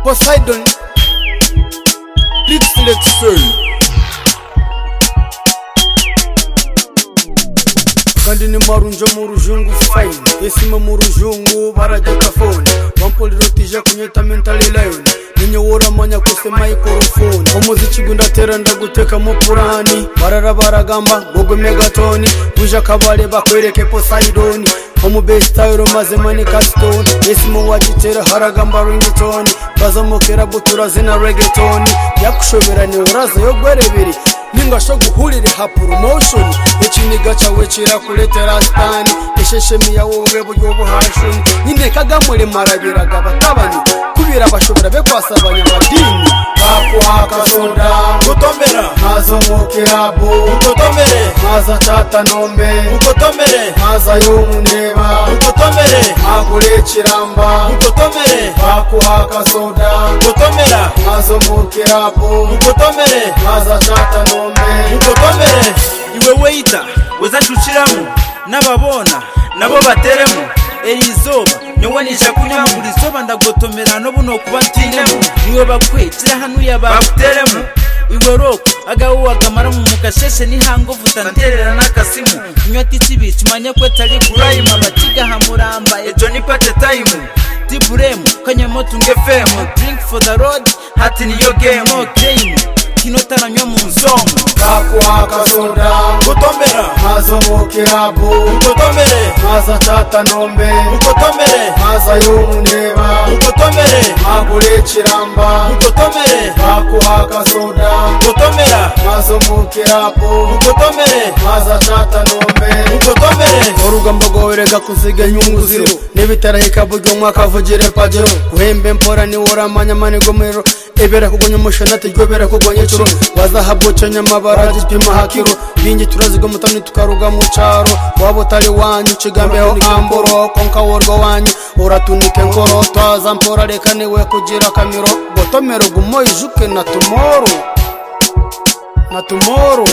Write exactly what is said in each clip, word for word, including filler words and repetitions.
Poseidon Flix Flex Soul kandi ni marunjo mu rujungu fine yesima mu rujungu barajeka phone bampoliro tije kunyeta mentally lion ninyo wora manya kuse microphone umuziki gundatera ndaguteka mu purani barara baragamba gogwe megatoni buja kabale bakwereke Poseidon omu best style maze mani castone yesimo wagitera haragamba ringtone bazamokera butura zina reggaeton yakushobera ni uraza yo gwerebiri ninga sho guhurire ha promotion ekiniga cyawe kira kuletera stani esheshemi ya wowe buryo buhashuni nyine kagamure marabiraga batabani kubira bashobora be kwasabanya madini bakwaka soda gutomera mazo mukirabo gutomere maza tata nombe gutomere maza yumuneba gutomere magure kiramba gutomere bakwaka soda gutomera mazo mukirabo gutomere maza tata nombe gutomere iwe weita uzacuciramo nababona nabo bateremo erizoba nyowe nisha kunyama buri zoba ndagotomera no buno kuba ntinemo niwe bakwetira hano yabakuteremo iwe roko agawo agamara mu mukasheshe ni hango vutanterera nakasimu nywati kibici manye kwetari kurayima abatiga hamuramba ejo ni pate time tiburemo kanyemo tunge femo drink for the road hati niyo game no game kinotara nyo mu nzomo bakwaka soda gutomera mazo mukirabo gutomere maza tata nombe gutomere maza yumuneba gutomere magure kiramba gutomere bakwaka soda gutomera mazo mukirabo gutomere maza tata nombe gutomere orugamba gowerega kuziga nyungu ziro nibitarahika buryo mwaka vugire pajero guhembe mpora ni woramanya mani gomero ebera kugonya mushanati gobera kugonya curo wazahabwo cyonya mabara gipima hakiro bingi turazigo mutani tukaruga mu caro wabo tari wanyu kigambeho amboro konka worgo wanyu uratunike nkoro twaza mpora reka niwe kugira kamiro gotomero gumo ijuke na tomorrow na tomorrow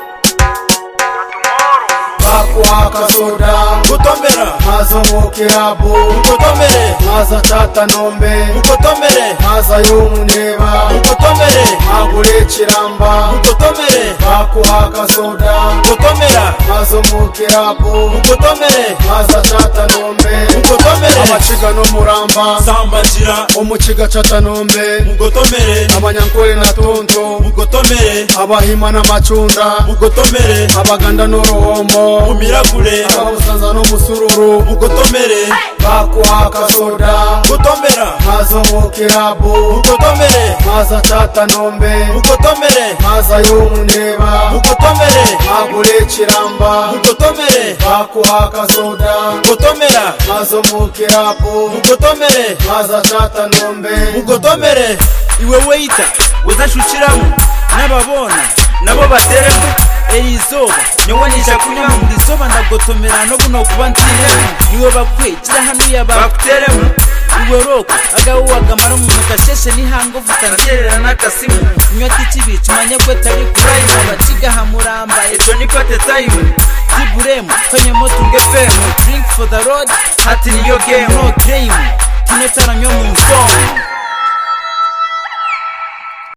bakwaka soda gutomera mazo mukirabo gutomere maza tata nombe gutomere maza yumuneba gutomere magure kiramba gutomere bakwaka soda gutomera mazo mukirabo gutomere maza tata nombe gutomere amaciga no muramba sambanjira omukiga cata nombe gutomere abanyankore na tonto gutomere abahima na macunda gutomere abaganda n'uruhombo umiragure ababusanza no musururu gutomere bakwaka soda gutomera mazo mukirabo gutomere maza tata nombe gutomere maza yumuneba gutomere magure kiramba gutomere bakwaka soda gutomera mazo mukirabo gutomere maza tata nombe gutomere iwe weita uzacuciramo nababona nabo bateremo erizoba nyowe nisha kunyama muri zoba ndagotomera no buno kuba ntinemo niwe bakwekira hano yabakuteremo iwe roko agawo agamara mu mukasheshe ni hango vutanterera nakasimu nywati kibici manye kwetari kurayima abatiga hamuramba ejo ni pate time tiburemo kanyemo tunge femo drink for the road hati niyo game no game kinotara nyo mu nzomo